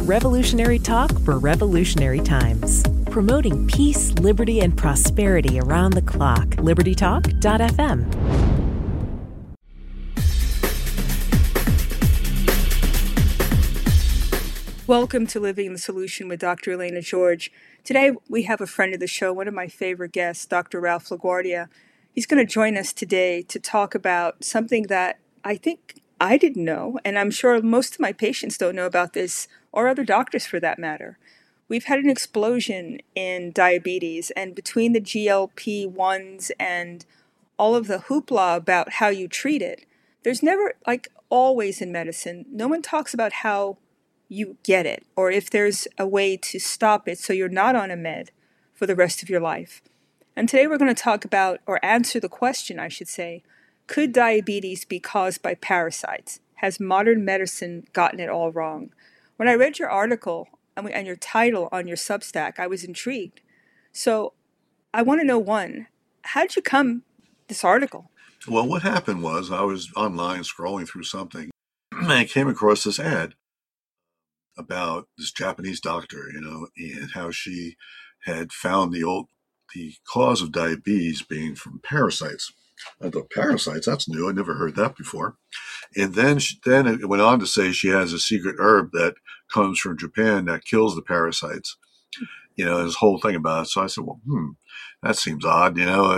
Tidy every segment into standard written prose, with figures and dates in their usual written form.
Revolutionary talk for revolutionary times. Promoting peace, liberty, and prosperity around the clock. LibertyTalk.fm. Welcome to Living the Solution with Dr. Elena George. Today we have a friend of the show, one of my favorite guests, Dr. Ralph LaGuardia. He's going to join us today to talk about something that I think I didn't know, and I'm sure most of my patients don't know about this, or other doctors for that matter. We've had an explosion in diabetes, and between the GLP-1s and all of the hoopla about how you treat it, there's never, like always in medicine, no one talks about how you get it, or if there's a way to stop it so you're not on a med for the rest of your life. And today we're going to talk about, or answer the question, I should say, could diabetes be caused by parasites? Has modern medicine gotten it all wrong? When I read your article and your title on your Substack, I was intrigued. So I want to know, one, how did you come this article? Well, what happened was I was online scrolling through something and I came across this ad about this Japanese doctor, and how she had found the cause of diabetes being from parasites. I thought, parasites? That's new. I never heard that before. And then it went on to say she has a secret herb that comes from Japan that kills the parasites. This whole thing about it. So I said, well, that seems odd.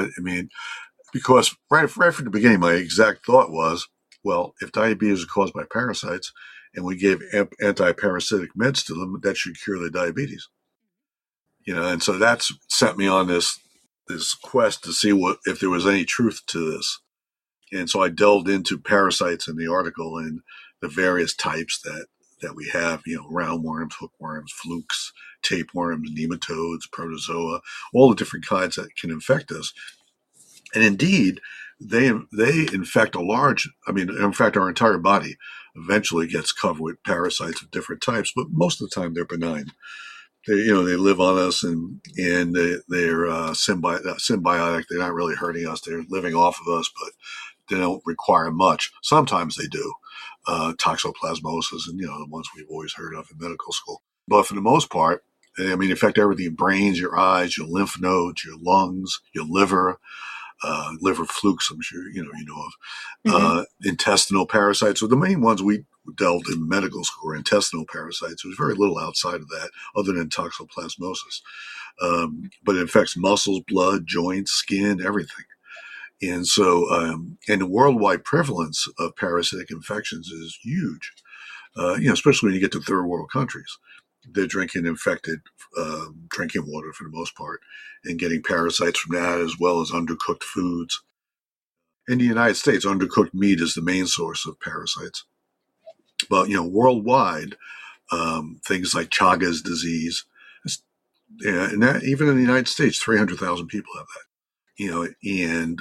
Because right from the beginning, my exact thought was, well, if diabetes is caused by parasites and we gave anti-parasitic meds to them, that should cure the diabetes. And so that's set me on this quest to see if there was any truth to this. And so I delved into parasites in the article and the various types that we have, roundworms, hookworms, flukes, tapeworms, nematodes, protozoa, all the different kinds that can infect us. And indeed, they infect in fact, our entire body eventually gets covered with parasites of different types, but most of the time they're benign. They live on us and they're symbiotic. They're not really hurting us. They're living off of us, but they don't require much. Sometimes they do. Toxoplasmosis and, the ones we've always heard of in medical school. But for the most part, they affect everything: brains, your eyes, your lymph nodes, your lungs, your liver flukes, I'm sure you know of, intestinal parasites. So the main ones we delved in medical school were intestinal parasites. There's very little outside of that other than toxoplasmosis. But it affects muscles, blood, joints, skin, everything. And so, and the worldwide prevalence of parasitic infections is huge, especially when you get to third world countries. They're drinking infected drinking water for the most part and getting parasites from that, as well as undercooked foods. In the United States, undercooked meat is the main source of parasites. But, worldwide, things like Chagas disease, and that, even in the United States, 300,000 people have that. And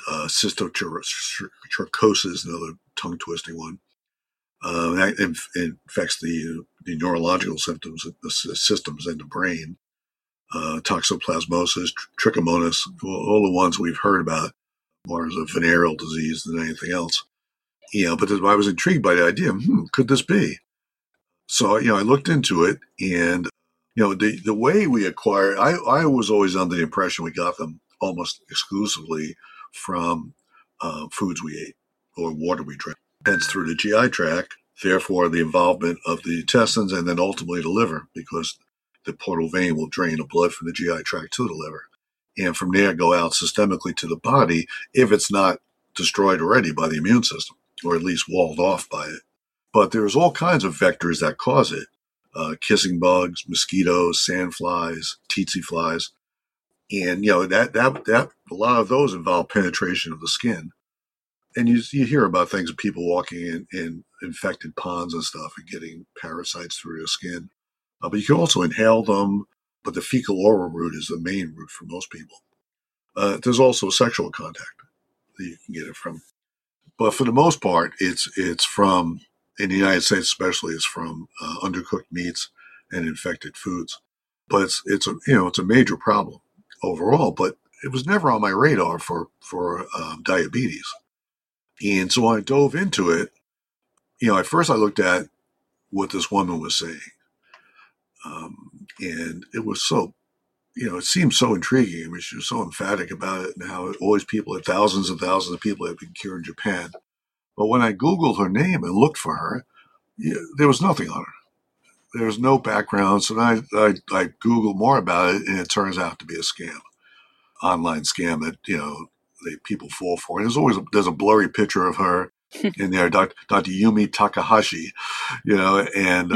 cysticercosis, another tongue-twisting one. That infects the neurological symptoms, the systems in the brain. Toxoplasmosis, trichomonas, all the ones we've heard about, more as a venereal disease than anything else. But I was intrigued by the idea, could this be? So, I looked into it, and, the way we acquire, I was always under the impression we got them almost exclusively from foods we ate or water we drank, hence through the GI tract, therefore the involvement of the intestines and then ultimately the liver, because the portal vein will drain the blood from the GI tract to the liver. And from there, go out systemically to the body if it's not destroyed already by the immune system, or at least walled off by it. But there's all kinds of vectors that cause it. Kissing bugs, mosquitoes, sandflies, tsetse flies. And, that a lot of those involve penetration of the skin. And you hear about things of people walking in infected ponds and stuff and getting parasites through their skin. But you can also inhale them. But the fecal-oral route is the main route for most people. There's also sexual contact that you can get it from. But for the most part, it's from, in the United States especially, it's from undercooked meats and infected foods. But it's a major problem overall. But it was never on my radar for diabetes. And so when I dove into it, at first I looked at what this woman was saying. And it was so, it seemed so intriguing. I mean, she was so emphatic about it and how always thousands and thousands of people had been cured in Japan. But when I Googled her name and looked for her, there was nothing on her. There was no background. So I Googled more about it, and it turns out to be a scam, online scam that, people fall for. And there's a blurry picture of her in there, Dr. Yumi Takahashi, and,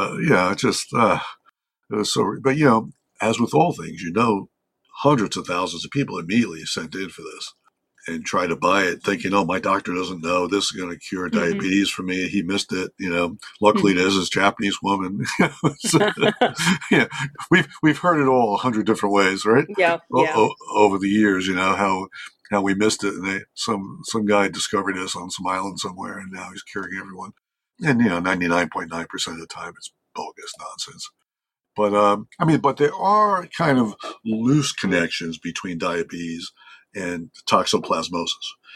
it was so, but, as with all things, hundreds of thousands of people immediately sent in for this and try to buy it thinking, oh, my doctor doesn't know this is going to cure diabetes for me. He missed it. Luckily there's this Japanese woman. So, we've heard it all 100 different ways, right? Yeah. Over the years, how we missed it. And some guy discovered this on some island somewhere, and now he's curing everyone. And, 99.9% of the time it's bogus nonsense. But, but there are kind of loose connections between diabetes and toxoplasmosis.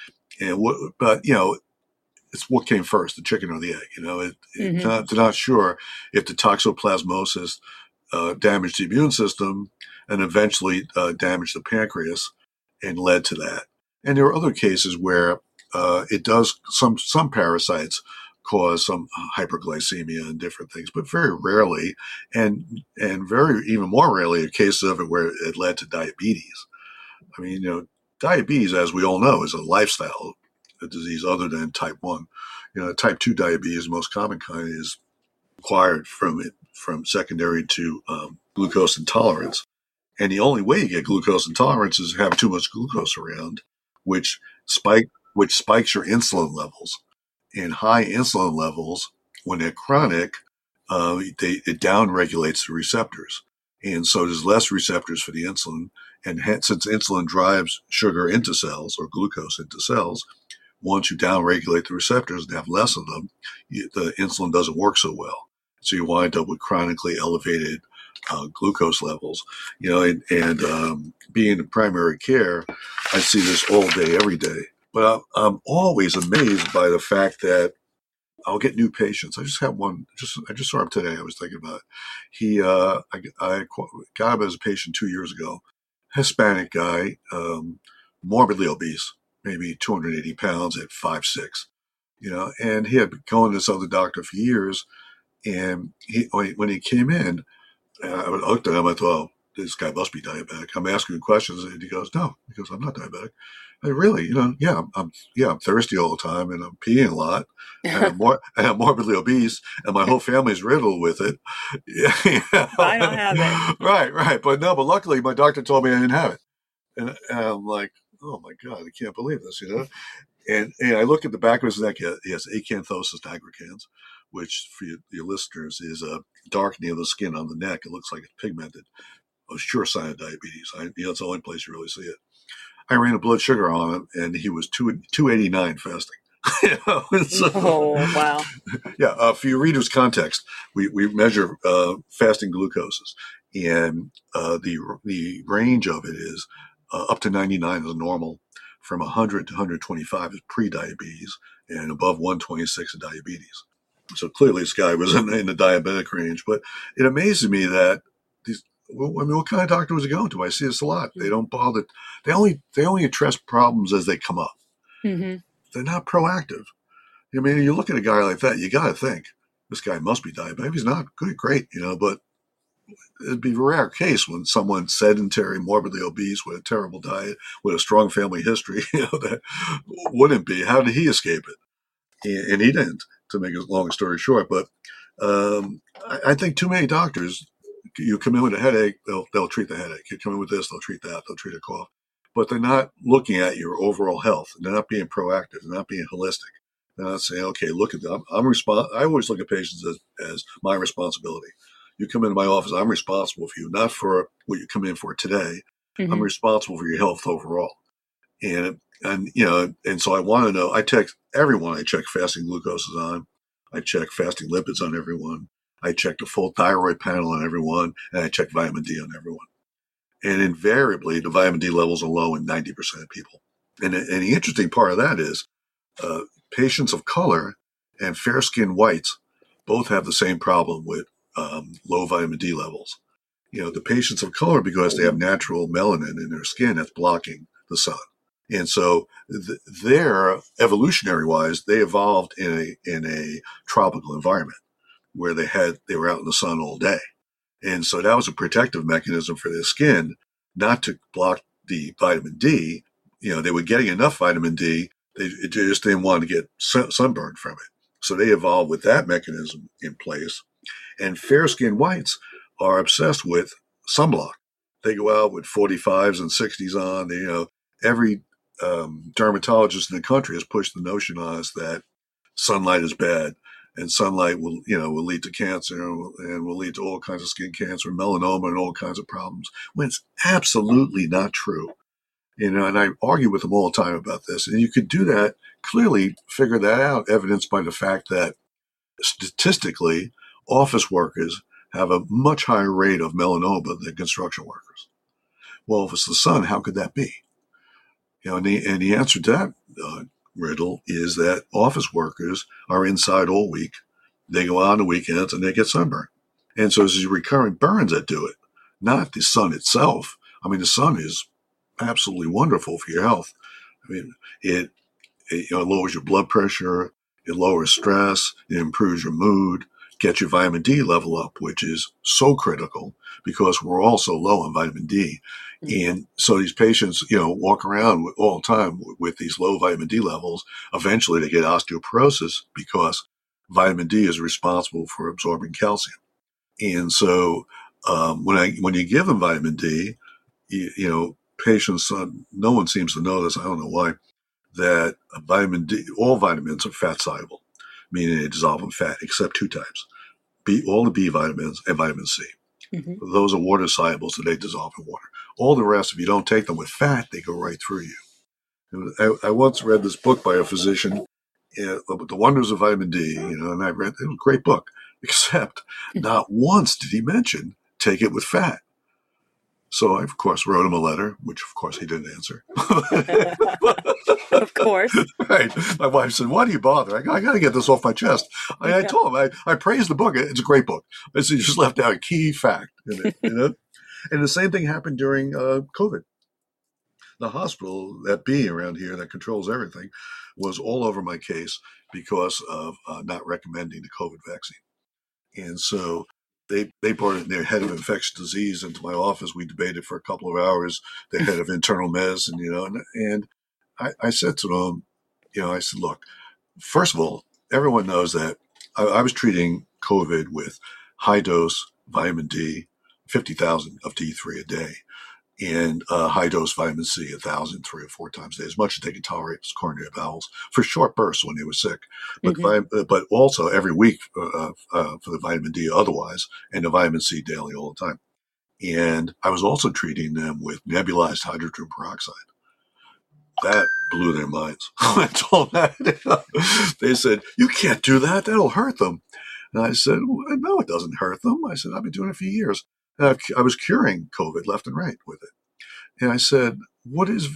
It's what came first, the chicken or the egg. They're not sure if the toxoplasmosis damaged the immune system and eventually damaged the pancreas and led to that. And there are other cases where it does, some parasites cause some hyperglycemia and different things, but very rarely, and even more rarely, a case of it where it led to diabetes. I mean, diabetes, as we all know, is a lifestyle disease other than type 1. Type 2 diabetes, the most common kind, is acquired from secondary to glucose intolerance. And the only way you get glucose intolerance is to have too much glucose around, which spikes your insulin levels. And high insulin levels, when they're chronic, it downregulates the receptors. And so there's less receptors for the insulin. And since insulin drives sugar into cells or glucose into cells, once you downregulate the receptors and have less of them, the insulin doesn't work so well. So you wind up with chronically elevated glucose levels. Being in primary care, I see this all day, every day. But I'm always amazed by the fact that I'll get new patients. I just had one. I just saw him today. I was thinking about it. I got him as a patient 2 years ago. Hispanic guy, morbidly obese, maybe 280 pounds at 5'6". And he had been going to this other doctor for years. And when he came in, I looked at him. I thought, oh, this guy must be diabetic. I'm asking him questions, and he goes, no. He goes, I'm not diabetic. Really, I'm thirsty all the time, and I'm peeing a lot, and I'm morbidly obese, and my whole family's riddled with it. I don't have it. Right. But luckily my doctor told me I didn't have it. And I'm like, oh my God, I can't believe this, And I look at the back of his neck, he has acanthosis nigricans, which for your listeners is a darkening of the skin on the neck. It looks like it's pigmented. A sure sign of diabetes. It's the only place you really see it. I ran a blood sugar on him, and he was 289 fasting. Oh, wow. Yeah, for your reader's context, we measure fasting glucoses, and the range of it is up to 99 is normal, from 100 to 125 is pre-diabetes, and above 126 is diabetes. So clearly this guy was in the diabetic range, but it amazes me that what kind of doctor was he going to? I see this a lot. They don't bother. They only address problems as they come up. Mm-hmm. They're not proactive. You look at a guy like that, you got to think this guy must be diabetic. If he's not, good, great, but it'd be a rare case when someone's sedentary, morbidly obese with a terrible diet, with a strong family history, that wouldn't be. How did he escape it? And he didn't, to make a long story short. But I think too many doctors, you come in with a headache, they'll treat the headache. You come in with this, they'll treat that, they'll treat a cough. But they're not looking at your overall health. They're not being proactive. They're not being holistic. They're not saying, okay, look at that. I always look at patients as my responsibility. You come into my office, I'm responsible for you, not for what you come in for today. Mm-hmm. I'm responsible for your health overall. And so I want to know, I text everyone I check fasting glucoses on. I check fasting lipids on everyone. I check the full thyroid panel on everyone, and I check vitamin D on everyone. And invariably, the vitamin D levels are low in 90% of people. And the interesting part of that is patients of color and fair-skinned whites both have the same problem with low vitamin D levels. The patients of color, because they have natural melanin in their skin that's blocking the sun. And so they're evolutionary wise, they evolved in a tropical environment where they were out in the sun all day. And so that was a protective mechanism for their skin, not to block the vitamin D. They were getting enough vitamin D. They just didn't want to get sunburned from it. So they evolved with that mechanism in place. And fair-skinned whites are obsessed with sunblock. They go out with 45s and 60s on. Every dermatologist in the country has pushed the notion on us that sunlight is bad, and sunlight will lead to cancer and will lead to all kinds of skin cancer, melanoma, and all kinds of problems. When it's absolutely not true. And I argue with them all the time about this. And you could do that, clearly figure that out, evidenced by the fact that statistically, office workers have a much higher rate of melanoma than construction workers. Well, if it's the sun, how could that be? And the answer to that riddle is that office workers are inside all week. They go out on the weekends and they get sunburned. And so it's these recurrent burns that do it, not the sun itself. I mean, the sun is absolutely wonderful for your health. I mean, it lowers your blood pressure, it lowers stress, it improves your mood, gets your vitamin D level up, which is so critical because we're all so low on vitamin D. And so these patients, walk around all the time with these low vitamin D levels. Eventually they get osteoporosis because vitamin D is responsible for absorbing calcium. And so when you give them vitamin D, patients, no one seems to know this, I don't know why, that vitamin D, all vitamins are fat soluble, meaning they dissolve in fat, except two types, all the B vitamins and vitamin C. Mm-hmm. Those are water soluble, so they dissolve in water. All the rest, if you don't take them with fat, they go right through you. I once read this book by a physician, The Wonders of Vitamin D, and I read it. It was a great book, except not once did he mention take it with fat. So I, of course, wrote him a letter, which, of course, he didn't answer. Of course. Right. My wife said, why do you bother? I got to get this off my chest. I told him, I praised the book. It's a great book. I said, you just left out a key fact in it, And the same thing happened during COVID. The hospital, that B around here that controls everything, was all over my case because of not recommending the COVID vaccine. And so they brought in their head of infectious disease into my office. We debated for a couple of hours, the head of internal medicine, and I said to them, I said, look, first of all, everyone knows that I was treating COVID with high dose vitamin D, 50,000 of D3 a day, and high dose vitamin C, 1,000 3 or 4 times a day, as much as they could tolerate as coronary bowels for short bursts when they were sick. But also every week for the vitamin D otherwise, and the vitamin C daily all the time. And I was also treating them with nebulized hydrogen peroxide. That blew their minds. I told them that. They said, you can't do that. That'll hurt them. And I said, well, no, it doesn't hurt them. I said, I've been doing it for years. I was curing COVID left and right with it. And I said, what is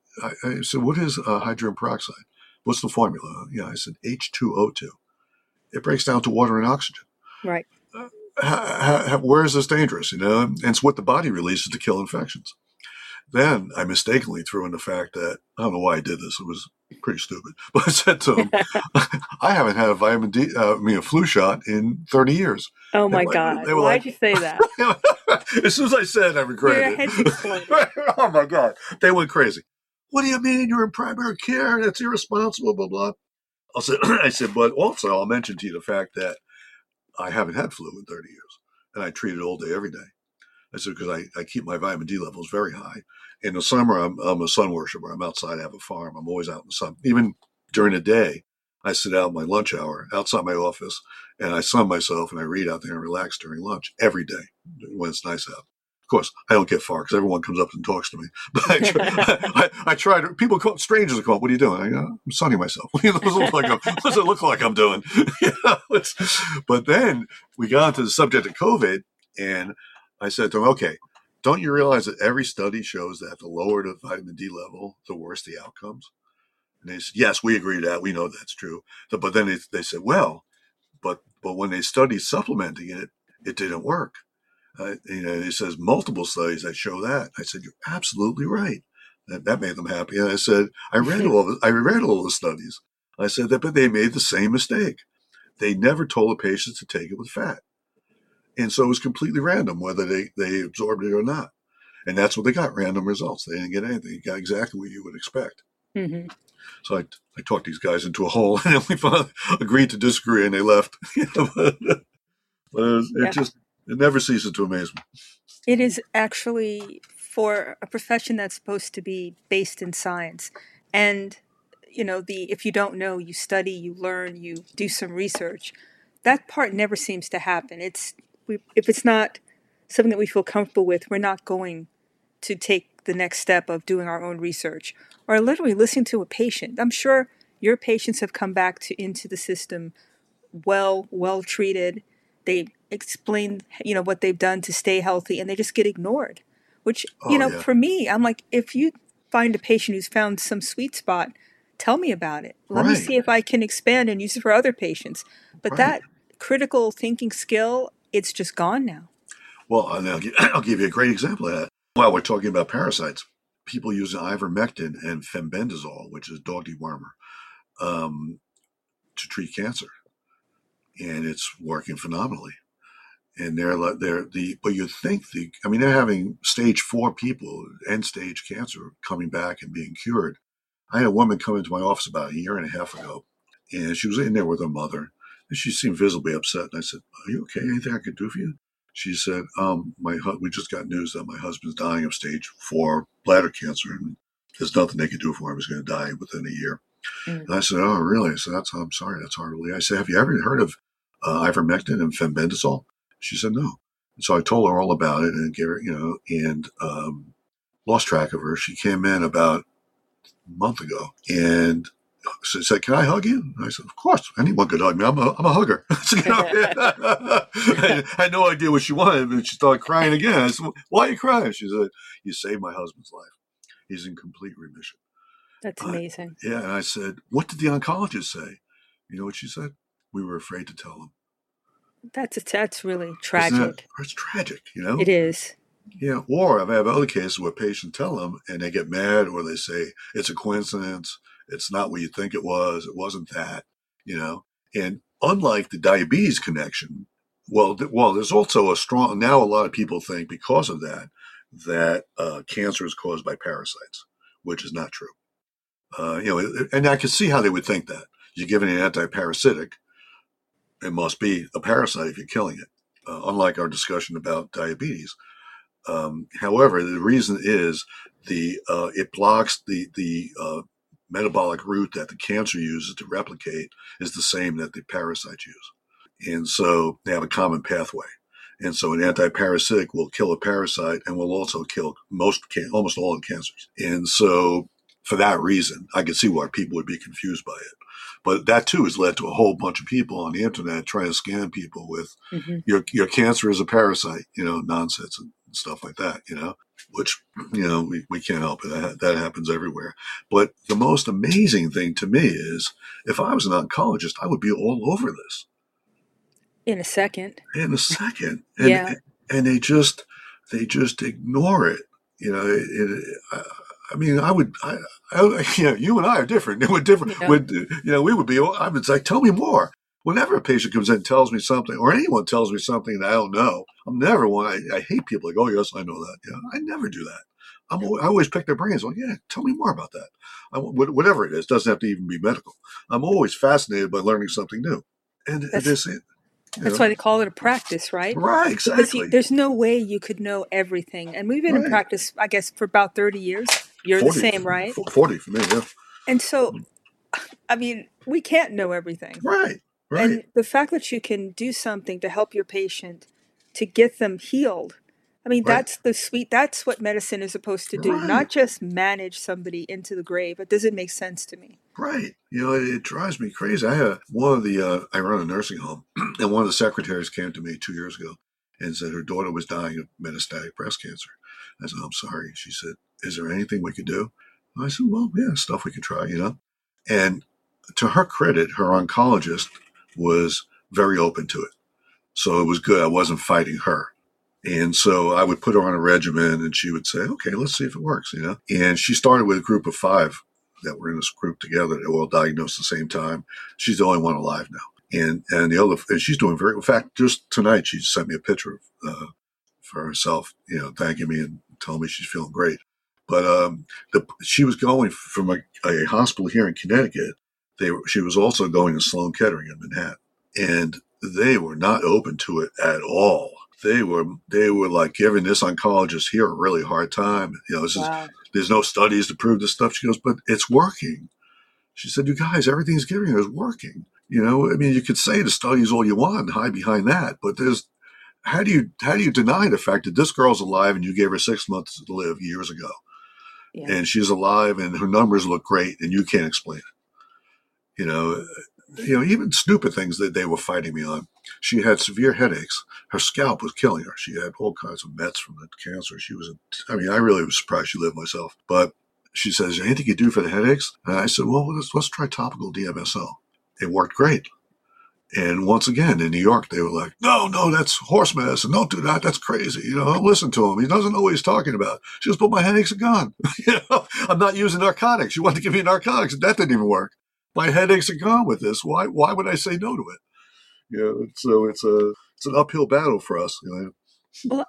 hydrogen peroxide? What's the formula? I said, H2O2. It breaks down to water and oxygen. Right. Where is this dangerous? And it's what the body releases to kill infections. Then I mistakenly threw in the fact that, I don't know why I did this. It was pretty stupid. But I said to him, I haven't had a flu shot in 30 years. Oh my God. Why'd you say that? As soon as I said it, I regretted it. Oh my God. They went crazy. What do you mean you're in primary care? That's irresponsible, blah, blah. I said, but also I'll mention to you the fact that I haven't had flu in 30 years. And I treat it all day, every day. I said, because I keep my vitamin D levels very high. In the summer, I'm a sun worshiper. I'm outside. I have a farm. I'm always out in the sun. Even during the day, I sit out in my lunch hour outside my office, and I sun myself, and I read out there and relax during lunch every day when it's nice out. Of course, I don't get far because everyone comes up and talks to me. But I try to. Strangers will come up. What are you doing? I go, I'm sunning myself. What does it look like I'm doing? But then we got into the subject of COVID, and I said to him, okay, don't you realize that every study shows that the lower the vitamin D level, the worse the outcomes? And they said, yes, we agree to that. We know that's true. But then they said, well, but when they studied supplementing it, It didn't work. He says multiple studies that show that. I said, you're absolutely right. That made them happy. And I said, I read all the studies. I said that, but they made the same mistake. They never told the patients to take it with fat. And so it was completely random whether they absorbed it or not. And that's what they got, random results. They didn't get anything. You got exactly what you would expect. Mm-hmm. So I talked these guys into a hole, and then we finally agreed to disagree, and they left. But it never ceases to amaze me. It is actually, for a profession that's supposed to be based in science, and if you don't know, you study, you learn, you do some research. That part never seems to happen. If it's not something that we feel comfortable with, we're not going to take the next step of doing our own research or literally listening to a patient. I'm sure your patients have come back into the system well treated. They explain, what they've done to stay healthy, and they just get ignored. Which, for me, I'm like, if you find a patient who's found some sweet spot, tell me about it. Let me see if I can expand and use it for other patients. But that critical thinking skill, it's just gone now. Well, I'll give you a great example of that. While we're talking about parasites, people using ivermectin and fenbendazole, which is dog dewormer, to treat cancer, and it's working phenomenally. And but you think they're having stage 4 people, end stage cancer, coming back and being cured. I had a woman come into my office about a year and a half ago, and she was in there with her mother, and she seemed visibly upset. And I said, "Are you okay? Anything I could do for you?" She said, we just got news that my husband's dying of stage 4 bladder cancer, and there's nothing they could do for him. He's going to die within a year. Mm. And I said, "Oh, really?" I said, "I'm sorry, that's hard to believe." I said, "Have you ever heard of ivermectin and fenbendazole?" She said, "No." And so I told her all about it and gave her, and lost track of her. She came in about a month ago and she said, "Can I hug you?" And I said, "Of course, anyone could hug me. I'm a hugger." I had no idea what she wanted, but she started crying again. I said, "Why are you crying?" She said, "You saved my husband's life. He's in complete remission." That's amazing. And I said, "What did the oncologist say?" You know what she said? "We were afraid to tell him." That's really tragic. It's tragic, It is. Yeah, or I've had other cases where patients tell them and they get mad, or they say it's a coincidence. It's not what you think it was. It wasn't that, And unlike the diabetes connection, there's also now a lot of people think because of that cancer is caused by parasites, which is not true. And I can see how they would think that. You're giving an anti-parasitic, it must be a parasite if you're killing it, unlike our discussion about diabetes. However, the reason is it blocks the metabolic route that the cancer uses to replicate is the same that the parasites use. And so they have a common pathway. And so an anti-parasitic will kill a parasite and will also kill almost all the cancers. And so for that reason, I can see why people would be confused by it. But that too has led to a whole bunch of people on the internet trying to scam people with your cancer is a parasite, nonsense and stuff like that, which, we can't help it. That happens everywhere. But the most amazing thing to me is if I was an oncologist, I would be all over this. In a second. And they just ignore it. You and I are different. We're different. Yeah. We would be, I would say, tell me more. Whenever a patient comes in and tells me something, or anyone tells me something that I don't know, I'm never one. I hate people like, "Oh, yes, I know that." I never do that. I always pick their brains. Like, "Yeah, tell me more about that." Whatever it is, doesn't have to even be medical. I'm always fascinated by learning something new. And that's why they call it a practice, right? Right, exactly. Because there's no way you could know everything. And we've been in practice, I guess, for about 30 years. You're 40, the same, right? 40 for me, yeah. And so, we can't know everything. Right. And the fact that you can do something to help your patient to get them healed, that's what medicine is supposed to do, not just manage somebody into the grave. It doesn't make sense to me. Right. It drives me crazy. I run a nursing home, and one of the secretaries came to me 2 years ago and said her daughter was dying of metastatic breast cancer. I said, "I'm sorry." She said, "Is there anything we could do?" And I said, "Well, yeah, stuff we could try, And to her credit, her oncologist was very open to it. So it was good. I wasn't fighting her. And so I would put her on a regimen and she would say, okay, let's see if it works, you know? And she started with a group of 5 that were in this group together. They were all diagnosed at the same time. She's the only one alive now. And the other, and she's doing in fact, just tonight, she sent me a picture for herself, you know, thanking me and telling me she's feeling great. But she was going from a hospital here in Connecticut. She was also going to Sloan Kettering in Manhattan. And they were not open to it at all. They were like giving this oncologist here a really hard time. You know, there's no studies to prove this stuff. She goes, but it's working. She said, you guys, everything's giving is working. You know, I mean, you could say the studies all you want and hide behind that, but how do you deny the fact that this girl's alive and you gave her 6 months to live years ago? Yeah. And she's alive and her numbers look great and you can't explain it. You know, even stupid things that they were fighting me on. She had severe headaches. Her scalp was killing her. She had all kinds of mets from the cancer. I really was surprised she lived myself. But she says, anything you do for the headaches? And I said, well, let's try topical DMSO. It worked great. And once again, in New York, they were like, no, that's horse medicine. Don't do that. That's crazy. You know, don't listen to him. He doesn't know what he's talking about. She goes, but my headaches are gone. You know, I'm not using narcotics. You wanted to give me narcotics, and that didn't even work. My headaches are gone with this. Why would I say no to it? You know, so it's an uphill battle for us. You know? Well,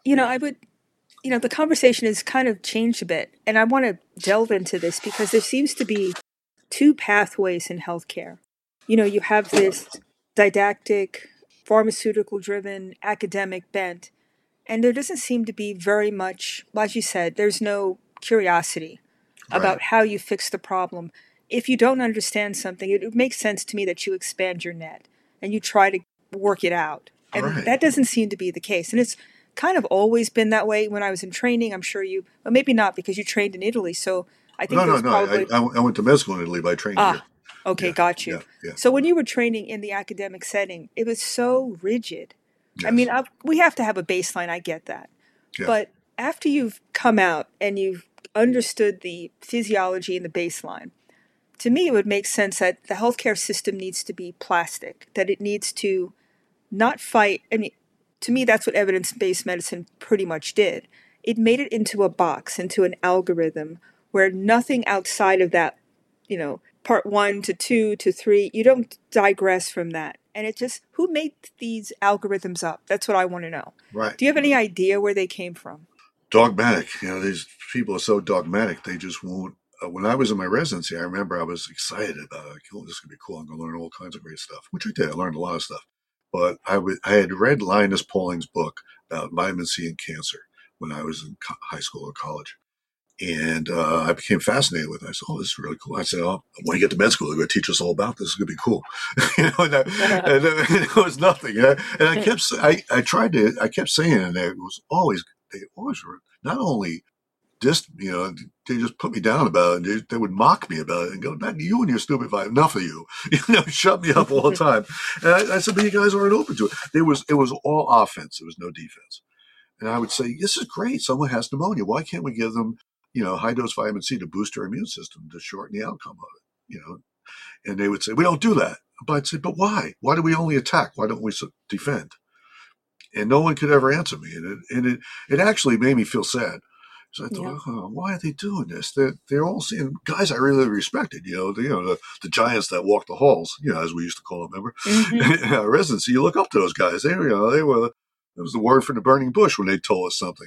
the conversation has kind of changed a bit, and I want to delve into this because there seems to be 2 pathways in healthcare. You know, you have this didactic, pharmaceutical-driven, academic bent, and there doesn't seem to be very much, as you said, there's no curiosity about how you fix the problem. If you don't understand something, it makes sense to me that you expand your net and you try to work it out. And that doesn't seem to be the case. And it's kind of always been that way when I was in training. I'm sure well, maybe not because you trained in Italy. So I think I went to med school in Italy by training here. Okay, yeah, got you. Yeah. So when you were training in the academic setting, it was so rigid. Yes. I mean, we have to have a baseline. I get that. Yeah. But after you've come out and you've understood the physiology and the baseline, to me, it would make sense that the healthcare system needs to be plastic, that it needs to not fight. I mean, to me, that's what evidence-based medicine pretty much did. It made it into a box, into an algorithm where nothing outside of that, you know, part 1 to 2 to 3, you don't digress from that. And it just, who made these algorithms up? That's what I want to know. Right. Do you have any idea where they came from? Dogmatic. You know, these people are so dogmatic, they just won't. When I was in my residency, I remember I was excited about it. Like, oh, this is going to be cool. I'm going to learn all kinds of great stuff, which I did. I learned a lot of stuff. But I had read Linus Pauling's book about vitamin C and cancer when I was in high school or college. And I became fascinated with it. I said, oh, this is really cool. I said, oh, when you get to med school, they're going to teach us all about this. It's going to be cool. You know, and it was nothing. You know? And I kept saying it, and they always were not only just, you know, they just put me down about it. They would mock me about it and go, not you and your stupid vibe, enough of you. You know, shut me up all the time. And I said, but you guys aren't open to it. It was all offense. There was no defense. And I would say, this is great. Someone has pneumonia. Why can't we give them, you know, high dose vitamin C to boost their immune system to shorten the outcome of it? You know, and they would say, we don't do that. But I'd say, but why? Why do we only attack? Why don't we defend? And no one could ever answer me. And it actually made me feel sad. So I thought, why are they doing this? They're all seeing guys I really respected, the giants that walk the halls, as we used to call them, remember? Mm-hmm. In residency, you look up to those guys. They were, it was the word from the burning bush when they told us something.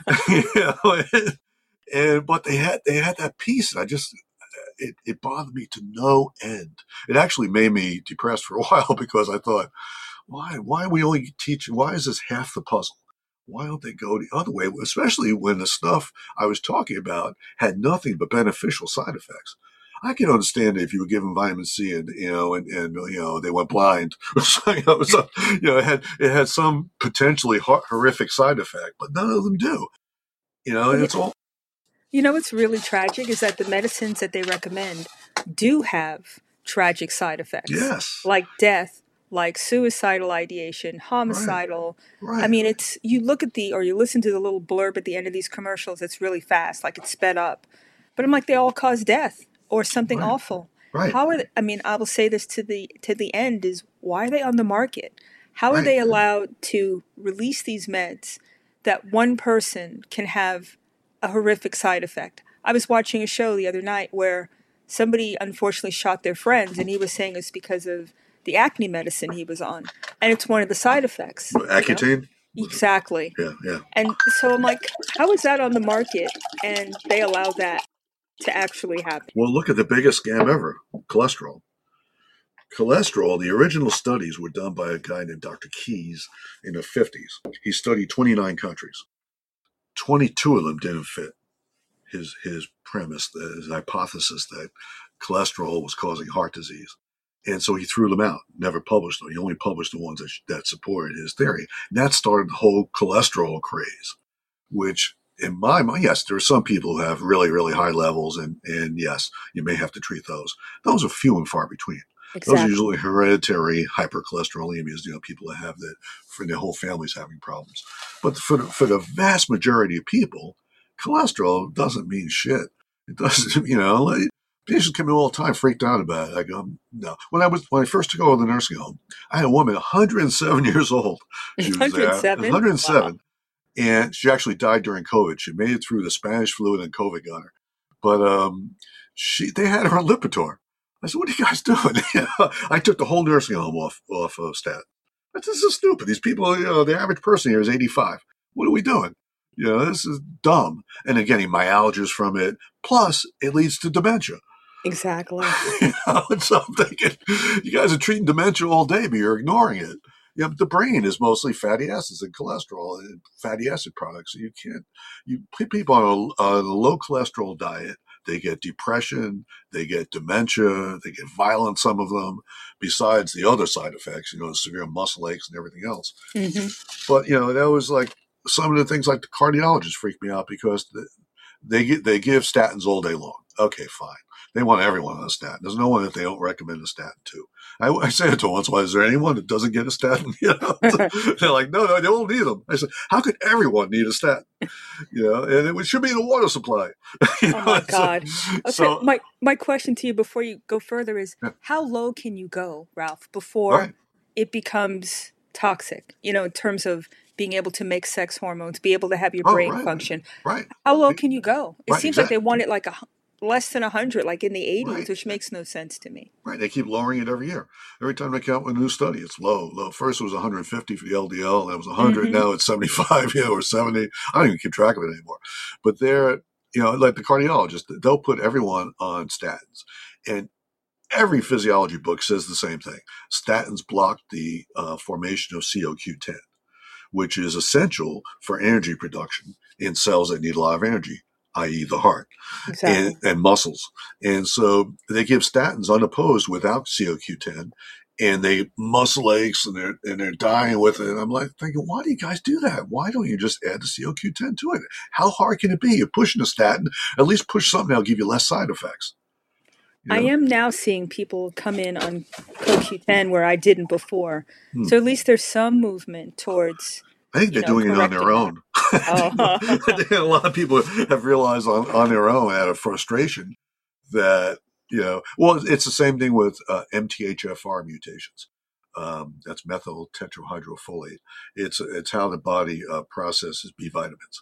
But they had that peace. And it bothered me to no end. It actually made me depressed for a while because I thought, why are we only teaching? Why is this half the puzzle? Why don't they go the other way? Especially when the stuff I was talking about had nothing but beneficial side effects. I can understand if you were given vitamin C and they went blind, it had some potentially horrific side effect, but none of them do. And it's all. What's really tragic is that the medicines that they recommend do have tragic side effects. Yes. Like death, like suicidal ideation, homicidal. Right. I mean, you look at you listen to the little blurb at the end of these commercials, it's really fast, like it's sped up. But I'm like, they all cause death or something awful. Right. How are they, I will say this to the end is, why are they on the market? How are Right. they allowed to release these meds that one person can have a horrific side effect? I was watching a show the other night where somebody unfortunately shot their friends, and he was saying it's because of the acne medicine he was on, and it's one of the side effects. Accutane? Exactly. Yeah. And so I'm like, how is that on the market and they allow that to actually happen? Well, look at the biggest scam ever, cholesterol. Cholesterol, the original studies were done by a guy named Dr. Keyes in the 50s. He studied 29 countries. 22 of them didn't fit his premise, his hypothesis that cholesterol was causing heart disease. And so he threw them out, never published them. He only published the ones that supported his theory. And that started the whole cholesterol craze, which in my mind, yes, there are some people who have really, really high levels, and yes, you may have to treat those. Those are few and far between. Exactly. Those are usually hereditary hypercholesterolemias, people that have that, for their whole family's having problems. But for the vast majority of people, cholesterol doesn't mean shit. It doesn't, patients come in all the time freaked out about it. I go, no. When I first took over the nursing home, I had a woman, 107 years old. She was 107? 107. Wow. And she actually died during COVID. She made it through the Spanish flu, and then COVID got her. But they had her on Lipitor. I said, what are you guys doing? I took the whole nursing home off of statin. This is stupid. These people, the average person here is 85. What are we doing? This is dumb. And again, myalgias from it. Plus, it leads to dementia. Exactly. And so I'm thinking, you guys are treating dementia all day, but you're ignoring it. But the brain is mostly fatty acids and cholesterol and fatty acid products. So you put people on a low cholesterol diet. They get depression, they get dementia, they get violent, some of them, besides the other side effects, severe muscle aches and everything else. Mm-hmm. But, that was like some of the things, like the cardiologists freak me out because they give statins all day long. Okay, fine. They want everyone on a statin. There's no one that they don't recommend a statin to. I say it to them once, why is there anyone that doesn't get a statin? They're like, no, they all need them. I said, how could everyone need a statin? And it should be in the water supply. Oh my God. Okay, So my question to you before you go further is, how low can you go, Ralph, before it becomes toxic, in terms of being able to make sex hormones, be able to have your brain function? Right. How low can you go? It seems like they want it like less than 100, like in the 80s, which makes no sense to me. Right. They keep lowering it every year. Every time they come out with a new study, it's low. First it was 150 for the LDL, and it was 100. Now it's 75, or 70. I don't even keep track of it anymore. But they're, like the cardiologist, they'll put everyone on statins. And every physiology book says the same thing. Statins block the formation of CoQ10, which is essential for energy production in cells that need a lot of energy, i.e. the heart and muscles. And so they give statins unopposed without CoQ10, and they muscle aches, and they're dying with it. And I'm like thinking, why do you guys do that? Why don't you just add the CoQ10 to it? How hard can it be? You're pushing a statin. At least push something that'll give you less side effects. I am now seeing people come in on CoQ10 where I didn't before. So at least there's some movement towards. I think they're doing it on their own. I think a lot of people have realized on their own, out of frustration, that, it's the same thing with MTHFR mutations. That's methyl tetrahydrofolate. It's how the body processes B vitamins.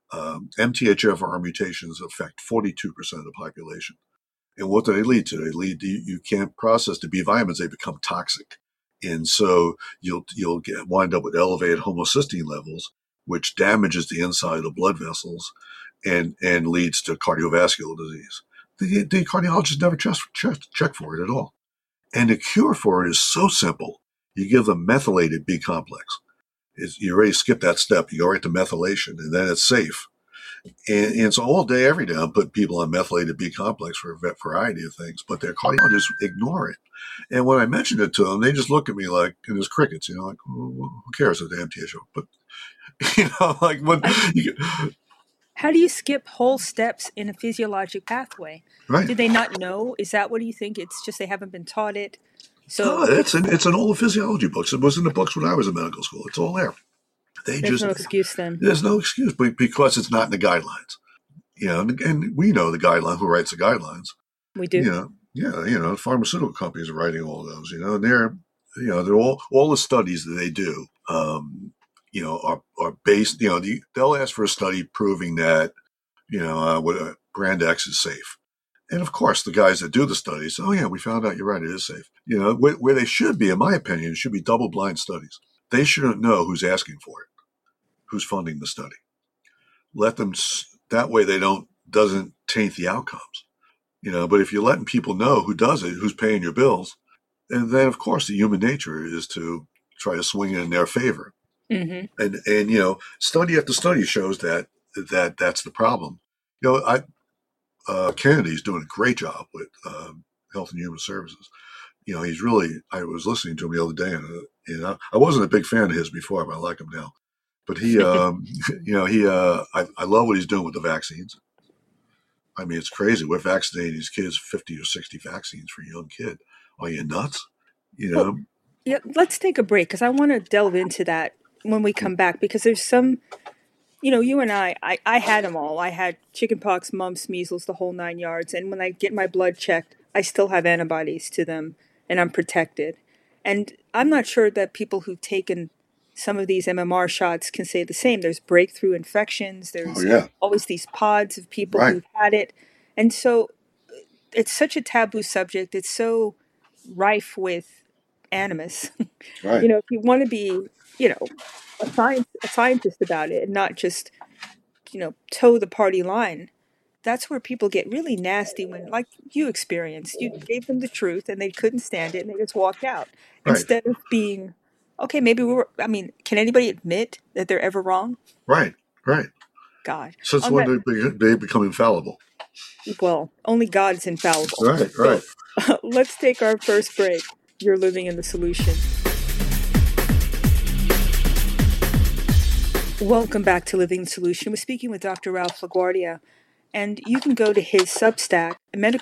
MTHFR mutations affect 42% of the population. And what do they lead to? They lead to, you can't process the B vitamins, they become toxic. And so you'll wind up with elevated homocysteine levels, which damages the inside of the blood vessels and leads to cardiovascular disease. The cardiologist never check for it at all. And the cure for it is so simple. You give them methylated B complex. You already skip that step. You go right to methylation, and then it's safe. And so all day, every day, I'm putting people on methylated B complex for a variety of things, but their cardiologists ignore it. And when I mentioned it to them, they just look at me like, and there's crickets, like, who cares if the MTHFR? But, like when how do you skip whole steps in a physiologic pathway? Right. Did they not know? Is that what do you think? It's just they haven't been taught it? So it's in all the physiology books. It was in the books when I was in medical school. It's all there. There's no excuse then. There's no excuse, because it's not in the guidelines. And we know the guideline, who writes the guidelines. We do. Pharmaceutical companies are writing all those, and they're they're all the studies that they do, are based, they'll ask for a study proving that, brand X is safe. And of course, the guys that do the studies, oh yeah, we found out you're right, it is safe. Where they should be, in my opinion, should be double-blind studies. They shouldn't know who's asking for it, who's funding the study. Let them, that way they doesn't taint the outcomes. But if you're letting people know who does it, who's paying your bills, and then of course the human nature is to try to swing it in their favor. Mm-hmm. And study after study shows that's the problem. Kennedy's doing a great job with Health and Human Services. He's really, I was listening to him the other day, and I wasn't a big fan of his before, but I like him now. But he, I love what he's doing with the vaccines. I mean, it's crazy. We're vaccinating these kids, 50 or 60 vaccines for a young kid. Are you nuts? Well, yeah, let's take a break because I want to delve into that when we come back, because there's some, you and I had them all. I had chickenpox, mumps, measles, the whole 9 yards. And when I get my blood checked, I still have antibodies to them and I'm protected. And I'm not sure that people who've taken some of these MMR shots can say the same. There's breakthrough infections. There's always these pods of people who've had it. And so it's such a taboo subject. It's so rife with animus. Right. If you want to be, a scientist about it and not just, toe the party line, that's where people get really nasty when, like you experienced, you gave them the truth and they couldn't stand it and they just walked out. Right. Instead of being, okay, maybe can anybody admit that they're ever wrong? Right. God. So it's when they become infallible. Well, only God is infallible. Right. So, let's take our first break. You're living in the solution. Welcome back to Living the Solution. We're speaking with Dr. Ralph LaGuardia, and you can go to his Substack,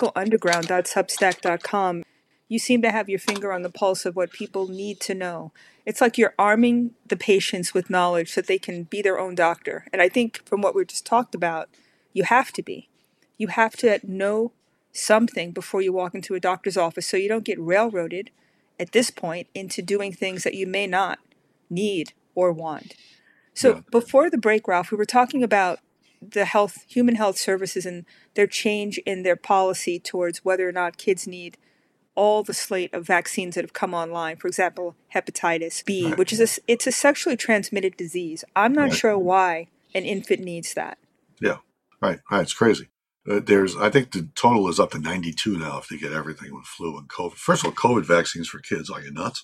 medicalunderground.substack.com. You seem to have your finger on the pulse of what people need to know. It's like you're arming the patients with knowledge so that they can be their own doctor. And I think from what we just talked about, you have to be. You have to know something before you walk into a doctor's office so you don't get railroaded at this point into doing things that you may not need or want. So before the break, Ralph, we were talking about the human health services and their change in their policy towards whether or not kids need all the slate of vaccines that have come online. For example, hepatitis B, which is it's a sexually transmitted disease. I'm not sure why an infant needs that. Yeah, right. It's crazy. I think the total is up to 92 now if they get everything with flu and COVID. First of all, COVID vaccines for kids. Are you nuts?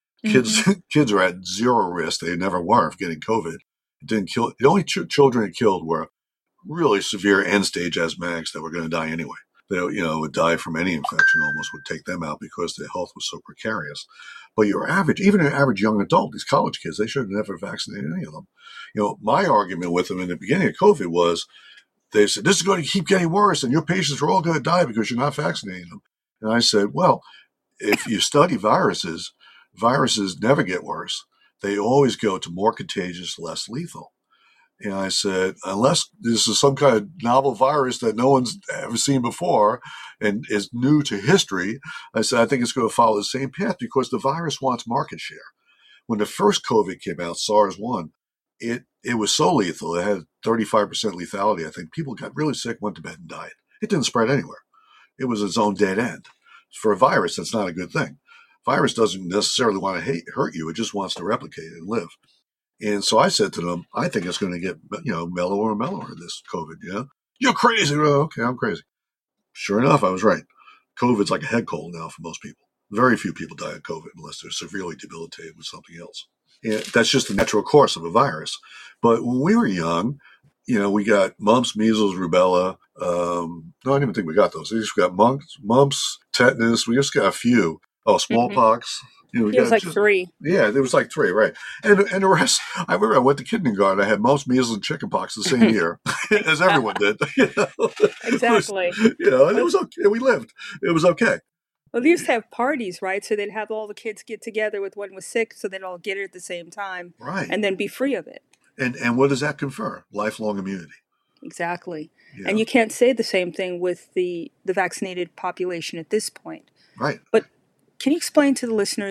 Kids are at zero risk. They never were of getting COVID. It didn't kill. The only children it killed were really severe end-stage asthmatics that were going to die anyway. They, would die from any infection, almost would take them out because their health was so precarious. But even an average young adult, these college kids, they should have never vaccinated any of them. My argument with them in the beginning of COVID was, they said, this is going to keep getting worse and your patients are all going to die because you're not vaccinating them. And I said, well, if you study viruses never get worse. They always go to more contagious, less lethal. And I said, unless this is some kind of novel virus that no one's ever seen before and is new to history, I said, I think it's going to follow the same path because the virus wants market share. When the first COVID came out, SARS-1, it was so lethal. It had 35% lethality. I think people got really sick, went to bed and died. It didn't spread anywhere. It was its own dead end. For a virus, that's not a good thing. Virus doesn't necessarily want to hurt you. It just wants to replicate and live. And so I said to them, I think it's going to get, mellower and mellower, this COVID, You're crazy. Oh, okay, I'm crazy. Sure enough, I was right. COVID's like a head cold now for most people. Very few people die of COVID unless they're severely debilitated with something else. And that's just the natural course of a virus. But when we were young, we got mumps, measles, rubella. No, I don't even think we got those. We just got mumps, tetanus. We just got a few. Oh, smallpox. It was like 3. Yeah, there was like 3, right? And the rest. I remember I went to kindergarten. I had mumps, measles, and chickenpox the same year, as everyone did. Exactly. And it was okay. We lived. It was okay. Well, they used to have parties, right? So they'd have all the kids get together with one was sick, so they'd all get it at the same time, right? And then be free of it. And what does that confer? Lifelong immunity. Exactly. Yeah. And you can't say the same thing with the vaccinated population at this point. Right. But can you explain to the listeners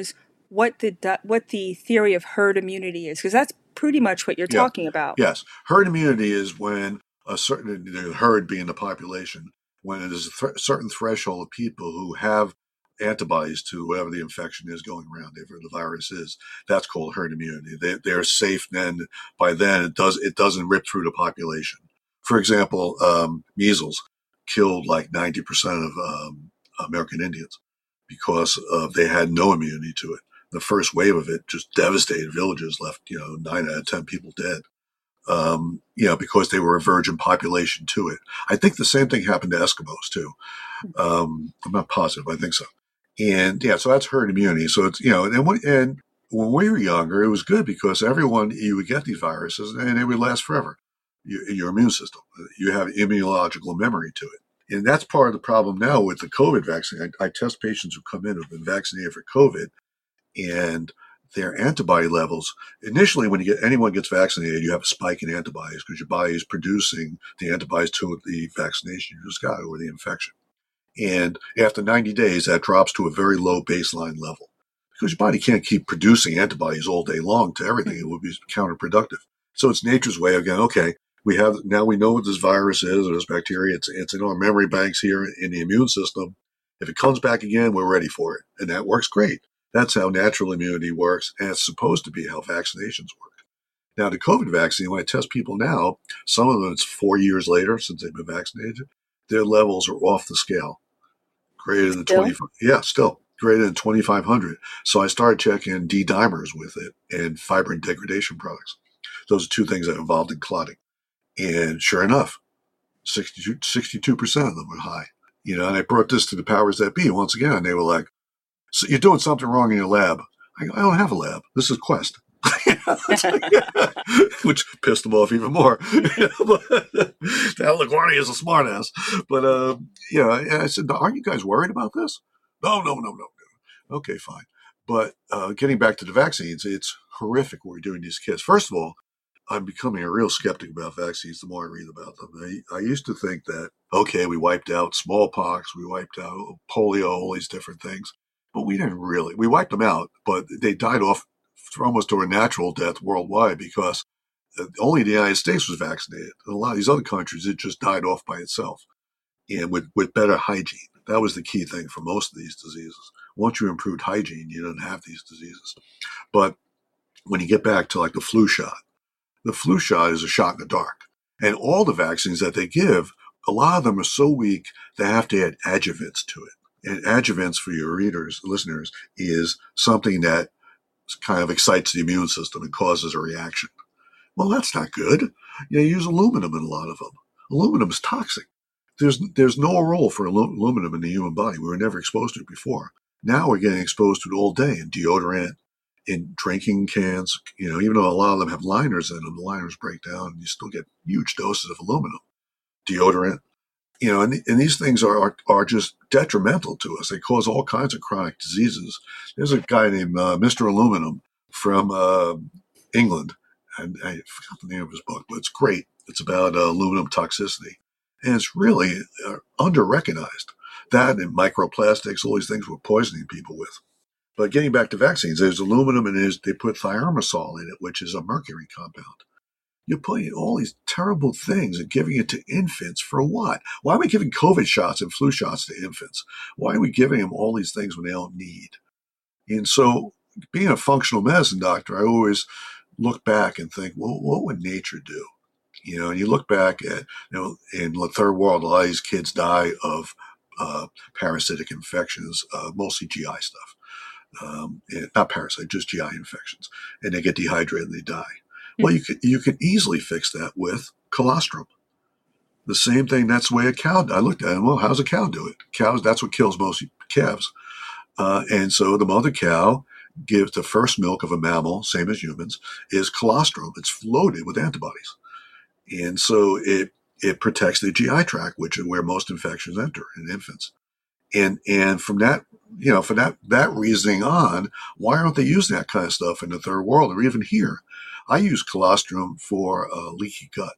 what the theory of herd immunity is, because that's pretty much what you're talking about. Yes. Herd immunity is when the herd being the population, when it is a certain threshold of people who have antibodies to whatever the infection is going around, whatever the virus is, that's called herd immunity. They're safe then. By then, it doesn't rip through the population. For example, measles killed like 90% of American Indians because they had no immunity to it. The first wave of it just devastated villages, left 9 out of 10 people dead. Because they were a virgin population to it. I think the same thing happened to Eskimos too. I'm not positive, I think so. And so that's herd immunity. So it's, and when we were younger, it was good because you would get these viruses and they would last forever. Your immune system, you have immunological memory to it. And that's part of the problem now with the COVID vaccine. I test patients who come in who've been vaccinated for COVID, and their antibody levels, initially when anyone gets vaccinated, you have a spike in antibodies because your body is producing the antibodies to the vaccination you just got or the infection. And after 90 days, that drops to a very low baseline level because your body can't keep producing antibodies all day long to everything. It would be counterproductive. So it's nature's way of going, okay, we know what this virus is or this bacteria. It's in our memory banks here in the immune system. If it comes back again, we're ready for it. And that works great. That's how natural immunity works, and it's supposed to be how vaccinations work. Now, the COVID vaccine, when I test people now, some of them it's 4 years later since they've been vaccinated, their levels are off the scale, greater than 25. Yeah, still greater than 2,500. So I started checking D-dimers with it and fibrin degradation products. Those are two things that are involved in clotting. And sure enough, 62% of them were high. And I brought this to the powers that be once again, and they were like, so you're doing something wrong in your lab. I don't have a lab. This is Quest. Which pissed them off even more. Now LaGuardia is a smartass. But, I said, aren't you guys worried about this? No. Okay, fine. But getting back to the vaccines, it's horrific what we're doing to these kids. First of all, I'm becoming a real skeptic about vaccines the more I read about them. I used to think that, okay, we wiped out smallpox, we wiped out polio, all these different things. But we didn't really. We wiped them out, but they died off almost to a natural death worldwide because only the United States was vaccinated. In a lot of these other countries, it just died off by itself. And with better hygiene. That was the key thing for most of these diseases. Once you improved hygiene, you didn't have these diseases. But when you get back to like the flu shot is a shot in the dark. And all the vaccines that they give, a lot of them are so weak, they have to add adjuvants to it. And adjuvants for your listeners, is something that kind of excites the immune system and causes a reaction. Well, that's not good. You use aluminum in a lot of them. Aluminum is toxic. There's no role for aluminum in the human body. We were never exposed to it before. Now we're getting exposed to it all day in deodorant, in drinking cans. Even though a lot of them have liners in them, the liners break down and you still get huge doses of aluminum. Deodorant. And these things are just detrimental to us. They cause all kinds of chronic diseases. There's a guy named Mr. Aluminum from England, and I forgot the name of his book, but it's great. It's about aluminum toxicity, and it's really under-recognized. That and microplastics, all these things we're poisoning people with. But getting back to vaccines, there's aluminum, and they put thimerosal in it, which is a mercury compound. You're putting all these terrible things and giving it to infants for what? Why are we giving COVID shots and flu shots to infants? Why are we giving them all these things when they don't need? And so being a functional medicine doctor, I always look back and think, well, what would nature do? And you look back at, in the third world, a lot of these kids die of parasitic infections, mostly GI stuff. Not parasite, just GI infections. And they get dehydrated and they die. Well, you could easily fix that with colostrum. The same thing, that's the way a cow, I looked at it, well, how's a cow do it? Cows, that's what kills most calves. And so the mother cow gives the first milk of a mammal, same as humans, is colostrum. It's loaded with antibodies. And so it protects the GI tract, which is where most infections enter in infants. And from that, for that reasoning on, why aren't they using that kind of stuff in the third world or even here? I use colostrum for leaky gut.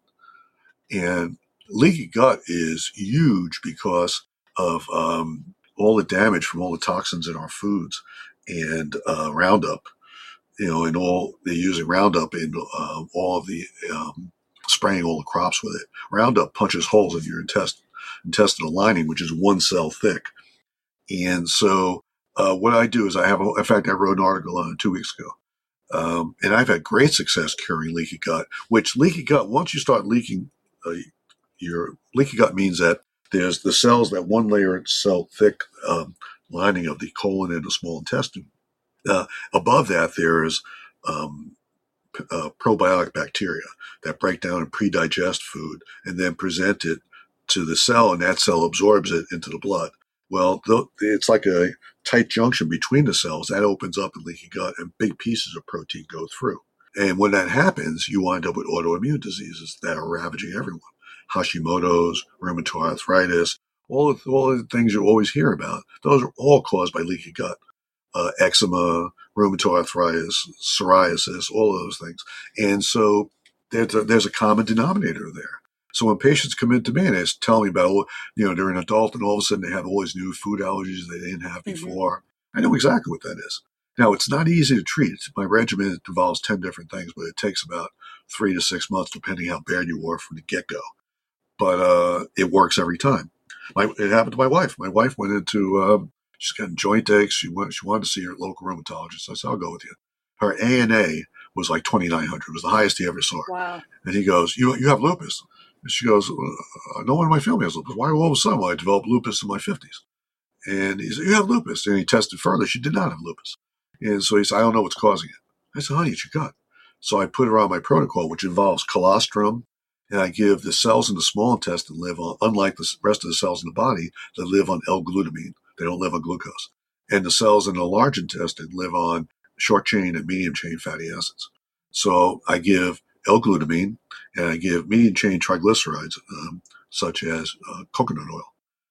And leaky gut is huge because of all the damage from all the toxins in our foods. and Roundup. And they're using Roundup in all of the spraying all the crops with it. Roundup punches holes in your intestinal lining, which is one cell thick. And so what I do is in fact, I wrote an article on it 2 weeks ago. And I've had great success curing leaky gut, which leaky gut, once you start leaking, your leaky gut means that there's the cells, that one layer cell thick lining of the colon and the small intestine. Above that, there is probiotic bacteria that break down and pre-digest food and then present it to the cell, and that cell absorbs it into the blood. Well, it's like a tight junction between the cells that opens up in leaky gut, and big pieces of protein go through. And when that happens, you wind up with autoimmune diseases that are ravaging everyone. Hashimoto's, rheumatoid arthritis, all the things you always hear about. Those are all caused by leaky gut. Eczema, rheumatoid arthritis, psoriasis, all of those things. And so there's a common denominator there. So when patients come in to me and they tell me about, they're an adult and all of a sudden they have all these new food allergies they didn't have before, I know exactly what that is. Now, it's not easy to treat. My regimen involves 10 different things, but it takes about 3 to 6 months, depending how bad you are from the get-go. But it works every time. It happened to my wife. My wife went into, she's got joint aches. She wanted to see her local rheumatologist. I said, I'll go with you. Her ANA was like 2,900. It was the highest he ever saw. Wow. And he goes, you have lupus? And she goes, no one in my family has lupus. Why all of a sudden I developed lupus in my 50s? And he said, you have lupus. And he tested further. She did not have lupus. And so he said, I don't know what's causing it. I said, honey, it's your gut. So I put her on my protocol, which involves colostrum, and I give the cells in the small intestine live on, unlike the rest of the cells in the body, that live on L-glutamine. They don't live on glucose. And the cells in the large intestine live on short chain and medium chain fatty acids. So I give L-glutamine and I give medium chain triglycerides, such as coconut oil.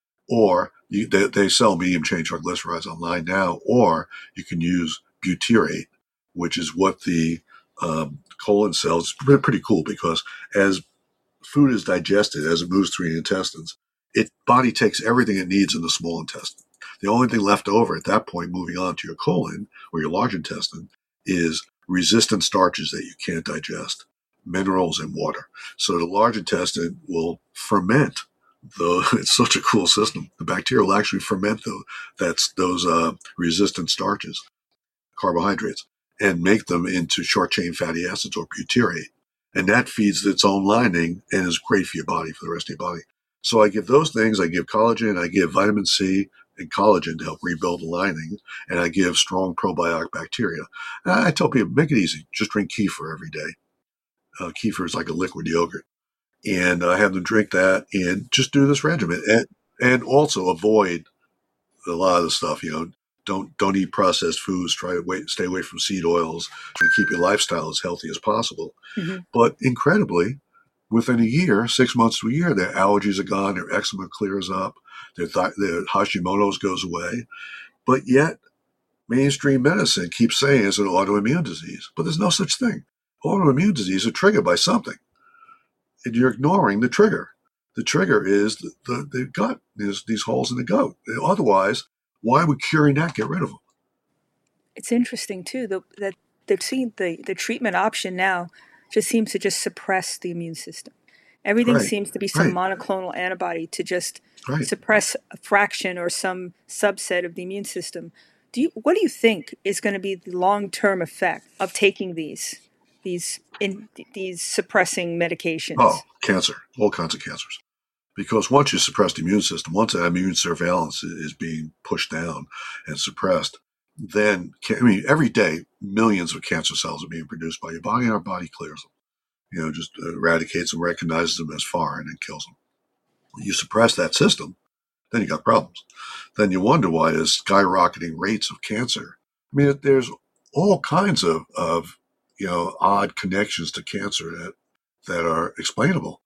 Or they sell medium chain triglycerides online now, or you can use butyrate, which is what the colon cells, pretty cool because as food is digested, as it moves through the intestines, body takes everything it needs in the small intestine. The only thing left over at that point, moving on to your colon or your large intestine, is resistant starches that you can't digest, minerals and water. So the large intestine will ferment it's such a cool system. The bacteria will actually ferment those resistant starches, carbohydrates, and make them into short chain fatty acids or butyrate. And that feeds its own lining and is great for your body, for the rest of your body. So I give those things. I give collagen, I give vitamin C and collagen to help rebuild the lining, and I give strong probiotic bacteria. And I tell people, make it easy. Just drink kefir every day. Kefir is like a liquid yogurt. And I have them drink that and just do this regimen. And also avoid a lot of the stuff, don't eat processed foods. Try to stay away from seed oils. Try to keep your lifestyle as healthy as possible. Mm-hmm. But incredibly, within a year, 6 months to a year, their allergies are gone, their eczema clears up, their Hashimoto's goes away. But yet, mainstream medicine keeps saying it's an autoimmune disease. But there's no such thing. Autoimmune disease are triggered by something. And you're ignoring the trigger. The trigger is the gut. There's these holes in the gut. Otherwise, why would curing that get rid of them? It's interesting, too, that they're seeing the treatment option now just seems to just suppress the immune system. Everything seems to be some monoclonal antibody to just suppress a fraction or some subset of the immune system. What do you think is going to be the long-term effect of taking these suppressing medications? Oh, cancer, all kinds of cancers. Because once you suppress the immune system, once that immune surveillance is being pushed down and suppressed, then, every day, millions of cancer cells are being produced by your body, and our body clears them. Just eradicates them, recognizes them as foreign, and kills them. When you suppress that system, then you got problems. Then you wonder why there's skyrocketing rates of cancer. There's all kinds of odd connections to cancer that are explainable.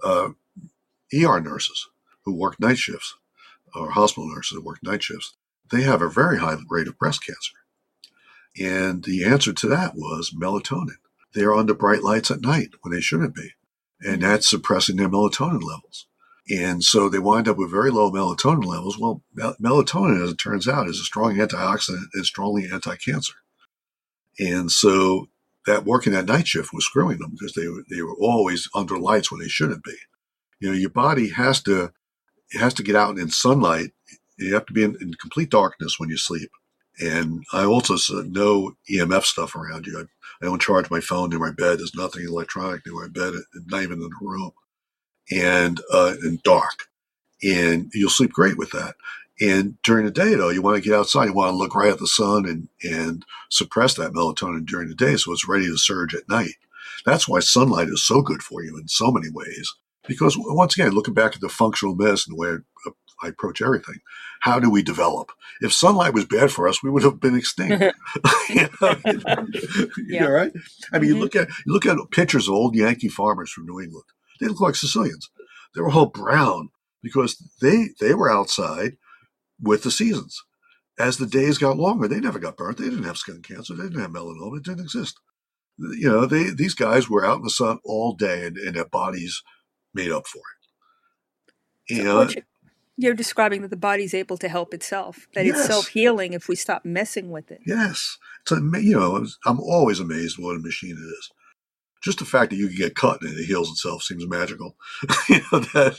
ER nurses who work night shifts, or hospital nurses who work night shifts, they have a very high rate of breast cancer. And the answer to that was melatonin. They're under bright lights at night when they shouldn't be. And that's suppressing their melatonin levels. And so they wind up with very low melatonin levels. Well, melatonin, as it turns out, is a strong antioxidant and strongly anti-cancer. And so that working that night shift was screwing them because they were always under lights when they shouldn't be. Your body has to get out in sunlight. You have to be in complete darkness when you sleep. And I also said no EMF stuff around you. I don't charge my phone near my bed. There's nothing electronic near my bed, not even in the room. And dark. And you'll sleep great with that. And during the day, though, you want to get outside. You want to look right at the sun and suppress that melatonin during the day so it's ready to surge at night. That's why sunlight is so good for you in so many ways. Because once again, looking back at the functional medicine, the way I approach everything, how do we develop? If sunlight was bad for us, we would have been extinct. Yeah. Right? I mean, you look at pictures of old Yankee farmers from New England. They look like Sicilians. They were all brown because they were outside with the seasons. As the days got longer, they never got burnt. They didn't have skin cancer. They didn't have melanoma. It didn't exist. These guys were out in the sun all day, and their bodies made up for it. You're describing that the body's able to help itself, that Yes. It's self-healing if we stop messing with it. Yes. So, I'm always amazed what a machine it is. Just the fact that you can get cut and it heals itself seems magical. It's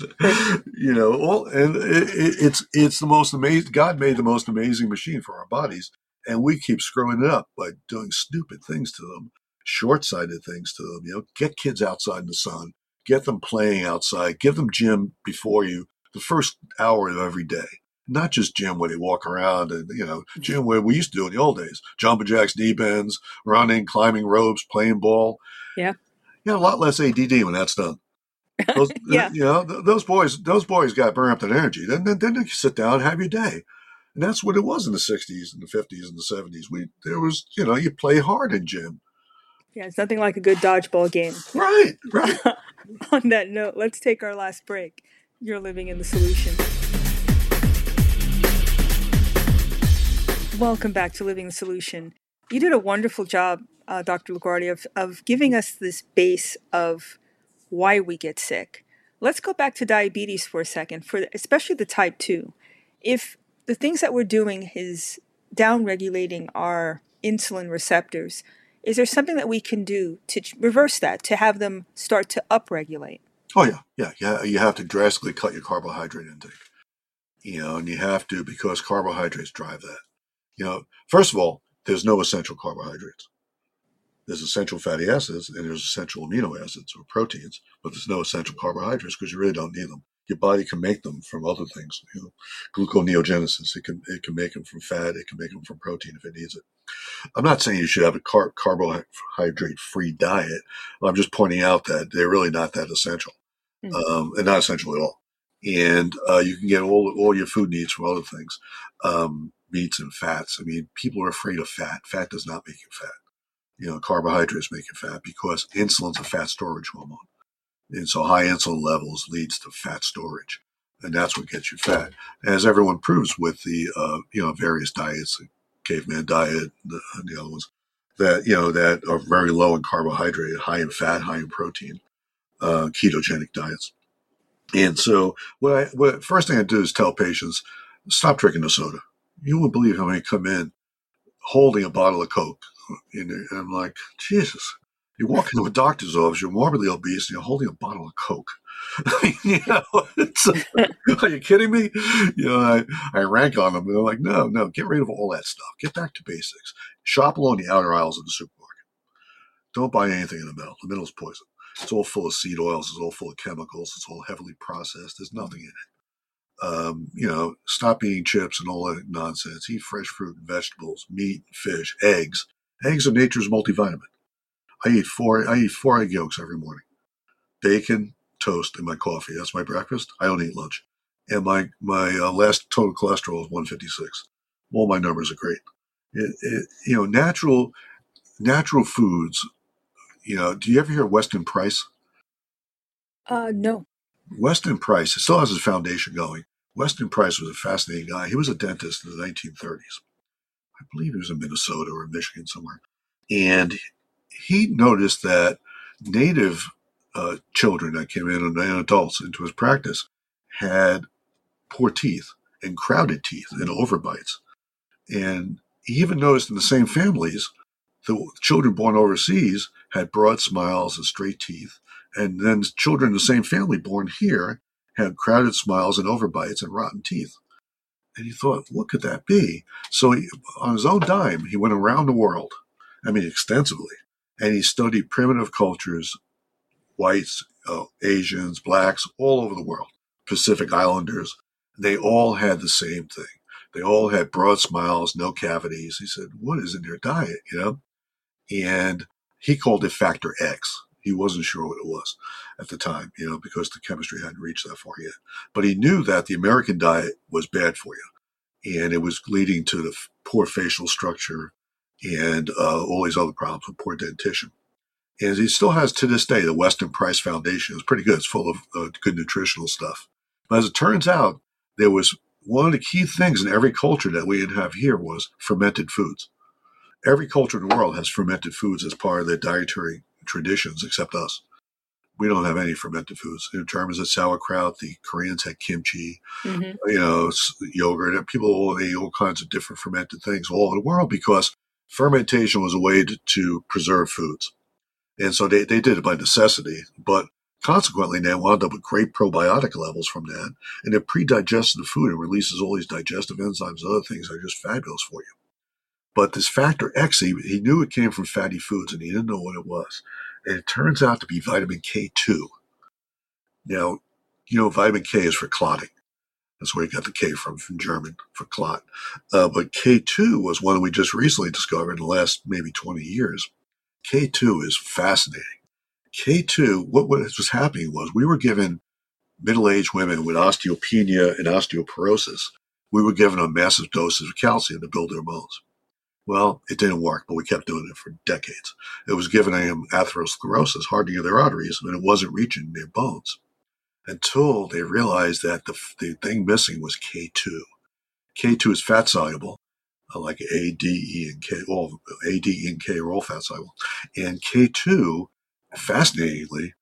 the most amazing. God made the most amazing machine for our bodies, and we keep screwing it up by doing stupid things to them, short-sighted things to them. Get kids outside in the sun, get them playing outside, give them gym before you the first hour of every day. Not just gym where they walk around and, gym where we used to do in the old days. Jumping jacks, knee bends, running, climbing ropes, playing ball. Yeah. A lot less ADD when that's done. Those, Yeah. those boys got burned up in energy. Then you sit down and have your day. And that's what it was in the 60s and the 50s and the 70s. You play hard in gym. Yeah, it's nothing like a good dodgeball game. Right. On that note, let's take our last break. You're living in the solution. Welcome back to Living the Solution. You did a wonderful job, Dr. LaGuardia, of giving us this base of why we get sick. Let's go back to diabetes for a second, especially the type 2. If the things that we're doing is down-regulating our insulin receptors, is there something that we can do to reverse that, to have them start to upregulate? Oh, yeah. You have to drastically cut your carbohydrate intake. And you have to, because carbohydrates drive that. First of all, there's no essential carbohydrates. There's essential fatty acids and there's essential amino acids or proteins, but there's no essential carbohydrates because you really don't need them. Your body can make them from other things. Gluconeogenesis. It can make them from fat. It can make them from protein if it needs it. I'm not saying you should have a carbohydrate-free diet. I'm just pointing out that they're really not that essential, and not essential at all. And you can get all your food needs from other things, meats and fats. I mean, people are afraid of fat. Fat does not make you fat. Carbohydrates make you fat because insulin's a fat storage hormone. And so high insulin levels leads to fat storage. And that's what gets you fat. As everyone proves with the, various diets, the caveman diet, and the other ones, that are very low in carbohydrate, high in fat, high in protein, ketogenic diets. And so first thing I do is tell patients, stop drinking the soda. You wouldn't believe how many come in holding a bottle of Coke. And I'm like, Jesus, you walk into a doctor's office, you're morbidly obese, and you're holding a bottle of Coke. Are you kidding me? I rank on them. And they're like, no, get rid of all that stuff. Get back to basics. Shop along the outer aisles of the supermarket. Don't buy anything in the middle. The middle's poison. It's all full of seed oils. It's all full of chemicals. It's all heavily processed. There's nothing in it. Stop eating chips and all that nonsense. Eat fresh fruit and vegetables, meat, fish, eggs. Eggs are nature's multivitamin. I eat four egg yolks every morning. Bacon, toast, and my coffee. That's my breakfast. I don't eat lunch. And my last total cholesterol is 156. All my numbers are great. Natural foods. Do you ever hear Weston Price? No. Weston Price, it still has his foundation going. Weston Price was a fascinating guy. He was a dentist in the 1930s. I believe he was in Minnesota or Michigan somewhere. And he noticed that native children that came in and adults into his practice had poor teeth and crowded teeth and overbites. And he even noticed in the same families, the children born overseas had broad smiles and straight teeth. And then children in the same family born here had crowded smiles and overbites and rotten teeth. And he thought, what could that be? So on his own dime, he went around the world, extensively. And he studied primitive cultures, whites, Asians, blacks, all over the world, Pacific Islanders. They all had the same thing. They all had broad smiles, no cavities. He said, what is in their diet, And he called it factor X. He wasn't sure what it was at the time, because the chemistry hadn't reached that far yet. But he knew that the American diet was bad for you. And it was leading to the poor facial structure and all these other problems with poor dentition. And he still has to this day, the Weston Price Foundation. It's pretty good. It's full of good nutritional stuff. But as it turns out, there was one of the key things in every culture that we have here was fermented foods. Every culture in the world has fermented foods as part of their dietary traditions, except us. We don't have any fermented foods. In terms of sauerkraut, the Koreans had kimchi, yogurt. People all ate all kinds of different fermented things all over the world because fermentation was a way to preserve foods. And so they did it by necessity, but consequently they wound up with great probiotic levels from that, and it pre-digests the food and releases all these digestive enzymes and other things that are just fabulous for you. But this factor X, he knew it came from fatty foods, and he didn't know what it was. And it turns out to be vitamin K2. Now, vitamin K is for clotting. That's where you got the K from German, for clot. But K2 was one we just recently discovered in the last maybe 20 years. K2 is fascinating. K2, what was happening was we were given middle-aged women with osteopenia and osteoporosis. We were given them massive doses of calcium to build their bones. Well, it didn't work, but we kept doing it for decades. It was giving them atherosclerosis, hardening of their arteries, and it wasn't reaching their bones until they realized that the thing missing was K2. K2 is fat soluble, like A, D, E, and K. All A, D, E, and K are all fat soluble. And K2, fascinatingly,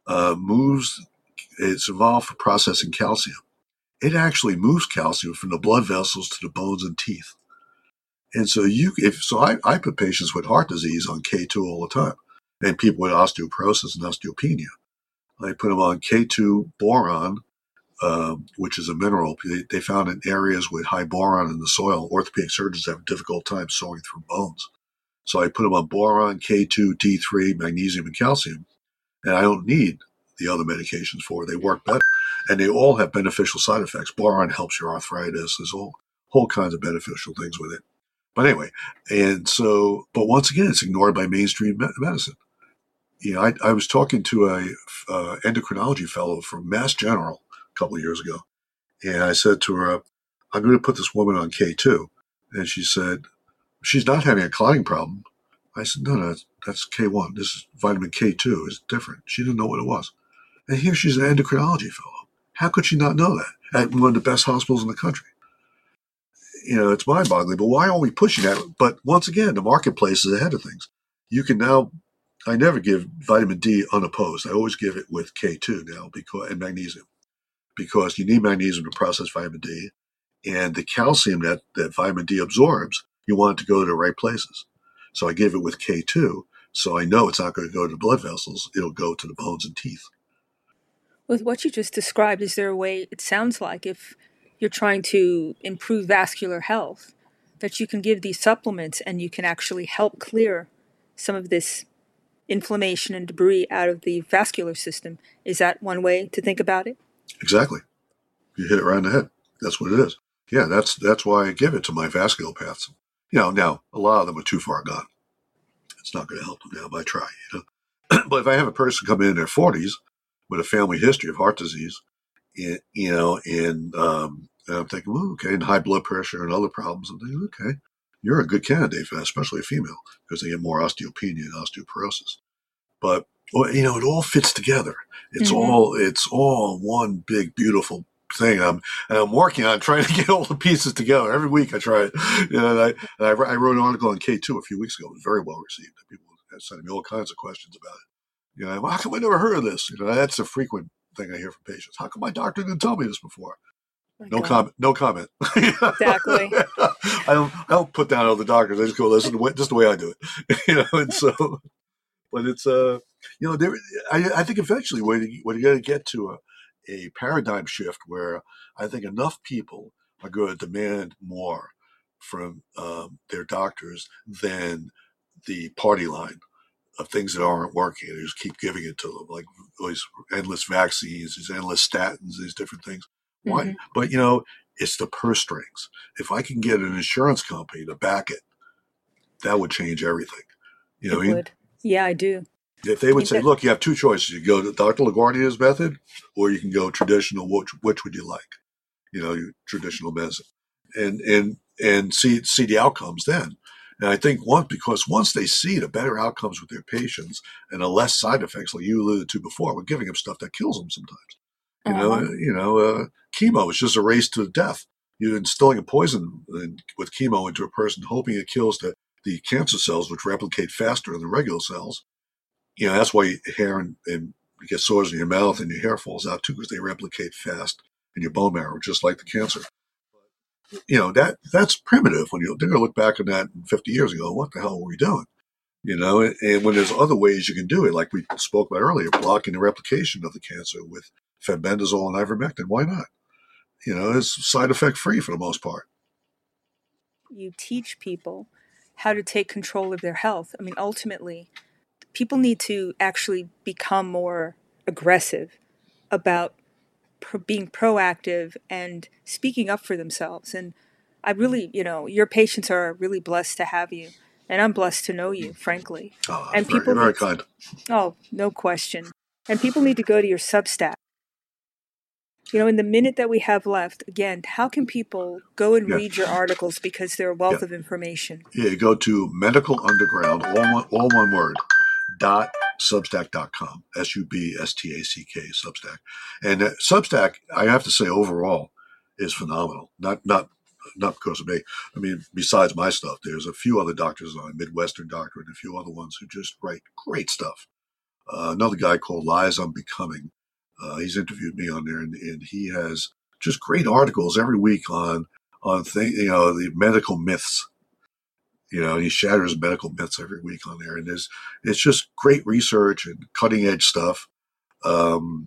it's involved for processing calcium. It actually moves calcium from the blood vessels to the bones and teeth. And so I put patients with heart disease on K2 all the time, and people with osteoporosis and osteopenia. I put them on K2 boron, which is a mineral. They found in areas with high boron in the soil, orthopedic surgeons have a difficult time sawing through bones. So I put them on boron, K2, D3, magnesium, and calcium. And I don't need the other medications for it. They work better. And they all have beneficial side effects. Boron helps your arthritis. There's whole kinds of beneficial things with it. But anyway, but once again, it's ignored by mainstream medicine. I was talking to a endocrinology fellow from Mass General a couple of years ago, and I said to her, I'm going to put this woman on K2. And she said, she's not having a clotting problem. I said, no, that's K1. This is vitamin K2. It's different. She didn't know what it was. And here she's an endocrinology fellow. How could she not know that at one of the best hospitals in the country? It's mind-boggling, but why aren't we pushing that? But once again, the marketplace is ahead of things. I never give vitamin D unopposed. I always give it with K2 now and magnesium, because you need magnesium to process vitamin D, and the calcium that vitamin D absorbs, you want it to go to the right places. So I give it with K2, so I know it's not going to go to the blood vessels. It'll go to the bones and teeth. With what you just described, is there a way, it sounds like, if you're trying to improve vascular health, that you can give these supplements and you can actually help clear some of this inflammation and debris out of the vascular system? Is that one way to think about it? Exactly. You hit it right on the head. That's what it is. Yeah, that's why I give it to my vasculopaths. Now, a lot of them are too far gone. It's not going to help them now, but I try, But if I have a person come in their 40s with a family history of heart disease, and I'm thinking, well, okay, and high blood pressure and other problems, I'm thinking, okay, you're a good candidate for that, especially a female, because they get more osteopenia and osteoporosis. But it all fits together. It's all one big beautiful thing. I'm working on trying to get all the pieces together. Every week I try it. And I wrote an article on K2 a few weeks ago. It was very well received. People sending me all kinds of questions about it. How come I never heard of this? That's a frequent thing I hear from patients. How come my doctor didn't tell me this before? No comment. Exactly. I don't put down other doctors. I just go, listen, just the way I do it. And so, but it's, I think eventually when you got to get to a paradigm shift where I think enough people are going to demand more from their doctors than the party line of things that aren't working. They just keep giving it to them, like these endless vaccines, these endless statins, these different things. Why? Mm-hmm. But, it's the purse strings. If I can get an insurance company to back it, that would change everything. It would. Yeah, I do. If they would say, look, you have two choices. You go to Dr. LaGuardia's method, or you can go traditional. Which would you like? Your traditional medicine. And see the outcomes then. And I think once they see the better outcomes with their patients and the less side effects, like you alluded to before, we're giving them stuff that kills them sometimes. Chemo is just a race to death. You're instilling a poison with chemo into a person, hoping it kills the cancer cells, which replicate faster than the regular cells. That's why hair and you get sores in your mouth and your hair falls out too, because they replicate fast in your bone marrow, just like the cancer. That's primitive. They're going to look back on that 50 years ago. What the hell were we doing? And when there's other ways you can do it, like we spoke about earlier, blocking the replication of the cancer with fenbendazole and ivermectin. Why not? It's side effect free for the most part. You teach people how to take control of their health. I mean, ultimately, people need to actually become more aggressive about being proactive and speaking up for themselves. And I really, your patients are really blessed to have you. And I'm blessed to know you, frankly. Oh, and people very kind. Oh, no question. And people need to go to your Substack. In the minute that we have left, again, how can people go and read your articles, because they're a wealth of information? Yeah, you go to Medical Underground, all one word, .substack.com, SUBSTACK, Substack. And Substack, I have to say, overall, is phenomenal. Not because of me. I mean, besides my stuff, there's a few other doctors on, Midwestern Doctor, and a few other ones who just write great stuff. Another guy called Lies on Becoming. He's interviewed me on there, and he has just great articles every week on the medical myths. He shatters medical myths every week on there, and it's just great research and cutting edge stuff. I'm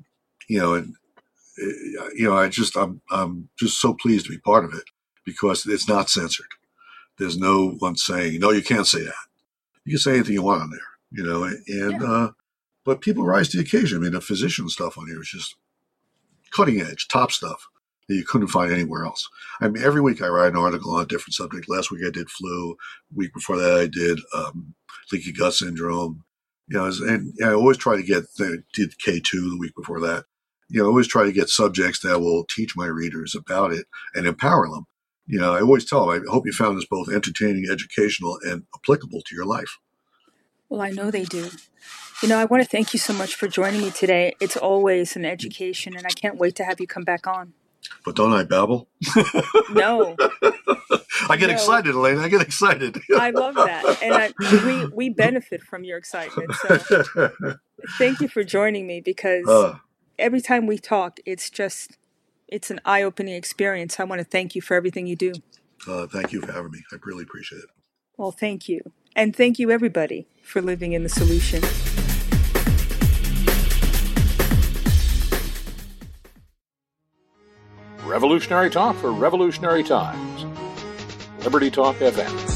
just so pleased to be part of it, because it's not censored. There's no one saying, no, you can't say that. You can say anything you want on there, but people rise to the occasion. I mean, the physician stuff on here is just cutting edge, top stuff that you couldn't find anywhere else. I mean, every week I write an article on a different subject. Last week I did flu. Week before that I did leaky gut syndrome. And I always try to did K2 the week before that. I always try to get subjects that will teach my readers about it and empower them. I always tell them, I hope you found this both entertaining, educational, and applicable to your life. Well, I know they do. I want to thank you so much for joining me today. It's always an education, and I can't wait to have you come back on. But don't I babble? No. I get excited, Elaine. I get excited. I love that. And we benefit from your excitement. So thank you for joining me, because every time we talk, it's an eye-opening experience. I want to thank you for everything you do. Thank you for having me. I really appreciate it. Well, thank you. And thank you, everybody, for living in the solution. Revolutionary talk for revolutionary times. Liberty Talk FM.